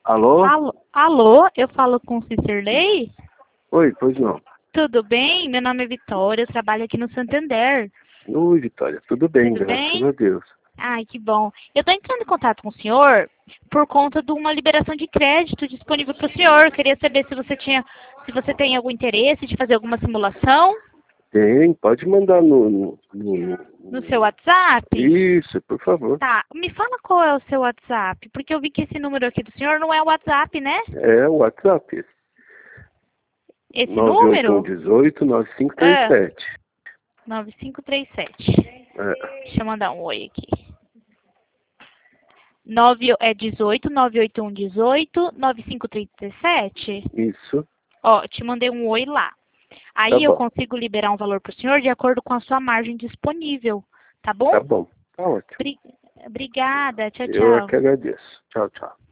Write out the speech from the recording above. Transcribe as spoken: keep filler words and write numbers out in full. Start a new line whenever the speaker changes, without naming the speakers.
Alô?
Alô, alô, eu falo com o Cicerley?
Oi, pois não.
Tudo bem? Meu nome é Vitória, eu trabalho aqui no Santander.
Oi, Vitória. Tudo bem,
Tudo
graças
bem?
a Deus.
Ai, que bom. Eu estou entrando em contato com o senhor por conta de uma liberação de crédito disponível para o senhor. Eu queria saber se você tinha, se você tem algum interesse de fazer alguma simulação
Tem, pode mandar no, no, no-
no seu WhatsApp.
Isso, por favor.
Tá, me fala qual é o seu WhatsApp, porque eu vi que esse número aqui do senhor não é o WhatsApp, né?
É o WhatsApp.
Esse
nove oito um
número?
um oito nove cinco três
Ah,
sete.
nove cinco três sete.
É,
Deixa eu mandar um oi aqui. nove é dezoito, nove oito um dezoito, nove cinco três sete.
isso,
Ó, te mandei um oi lá.
tá
Aí eu
bom.
consigo liberar um valor para o senhor de acordo com a sua margem disponível, tá bom?
Tá bom. Tá ótimo.
Bri- Obrigada, tchau,
Eu é
tchau.
que agradeço. Tchau, tchau.